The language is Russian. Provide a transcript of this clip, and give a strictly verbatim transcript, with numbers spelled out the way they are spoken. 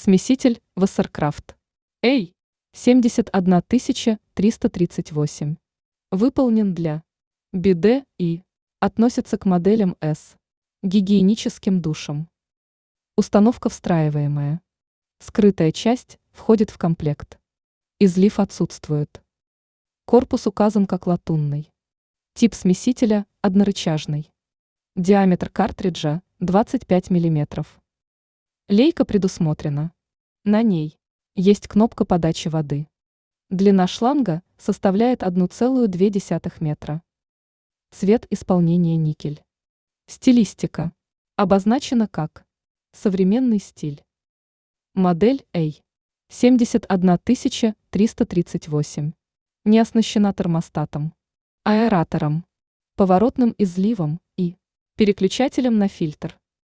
Смеситель Вассеркрафт Эй семьдесят одна тысяча триста тридцать восемь. Выполнен для биде и относится к моделям с гигиеническим душем. Установка встраиваемая. Скрытая часть входит в комплект. Излив отсутствует. Корпус указан как латунный. Тип смесителя однорычажный. Диаметр картриджа двадцать пять миллиметров. Лейка предусмотрена. На ней есть кнопка подачи воды. Длина шланга составляет одна целая две десятых метра. Цвет исполнения никель. Стилистика. Обозначена как современный стиль. Модель Эй семьдесят одна тысяча триста тридцать восемь. Не оснащена термостатом, аэратором, поворотным изливом и переключателем на фильтр.